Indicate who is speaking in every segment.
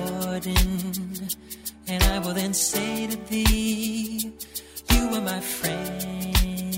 Speaker 1: pardon, and I will then say to thee, you are my friend.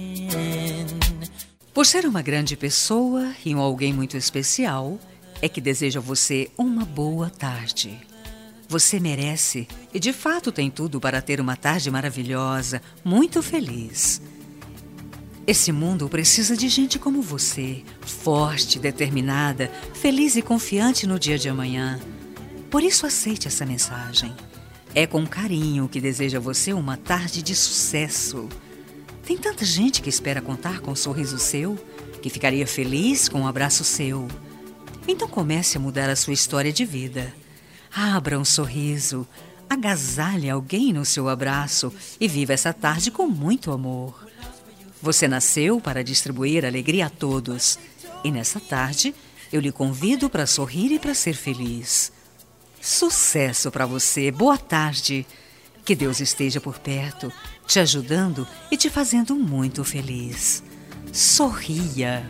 Speaker 2: Por ser uma grande pessoa e alguém muito especial, é que desejo a você uma boa tarde. Você merece e de fato tem tudo para ter uma tarde maravilhosa, muito feliz. Esse mundo precisa de gente como você, forte, determinada, feliz e confiante no dia de amanhã. Por isso aceite essa mensagem. É com carinho que desejo a você uma tarde de sucesso. Tem tanta gente que espera contar com um sorriso seu, que ficaria feliz com um abraço seu. Então comece a mudar a sua história de vida. Abra um sorriso, agasalhe alguém no seu abraço e viva essa tarde com muito amor. Você nasceu para distribuir alegria a todos. E nessa tarde, eu lhe convido para sorrir e para ser feliz. Sucesso para você, boa tarde. Que Deus esteja por perto, te ajudando e te fazendo muito feliz. Sorria.